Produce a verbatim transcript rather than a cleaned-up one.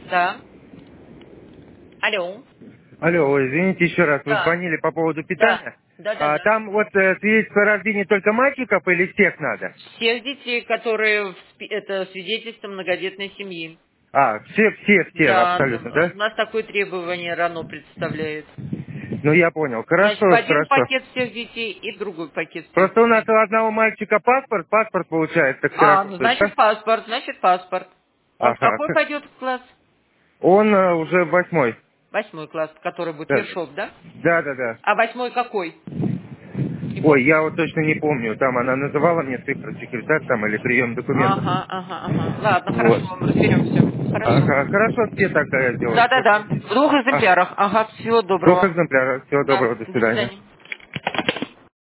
Да. Алло. Алло, ой, извините еще раз, вы Да. звонили по поводу Да. питания. Да, да, А, да. там вот э, свидетельство о рождении только мальчиков или всех надо? Всех детей, которые в спи- это свидетельство многодетной семьи. А, все, все, все, Да, абсолютно, н- да? у нас такое требование РАНО представляет. Ну, я понял. Значит, в Хорошо, один хорошо. пакет всех детей и в другой пакет всех Просто у нас детей. у одного мальчика паспорт, паспорт получается А, ну ксерокопия, значит да? паспорт, значит паспорт. Он в Ага. какой пойдет класс? Он э, уже восьмой. Восьмой класс, который будет Да, Ершов, да? да, да, да. А восьмой какой? Не Ой, помнишь? я вот точно не помню. Там она называла мне цифры, секретарь там или прием документов. Ага, ага, ага. Ладно, Вот. хорошо, разберемся. Хорошо. Ага, хорошо, все тогда я сделаю. Все, Да-да-да, спасибо. в двух Ага. экземплярах. Ага, всего Двух доброго. экземпляров. Всего Да, доброго, до до свидания. свидания.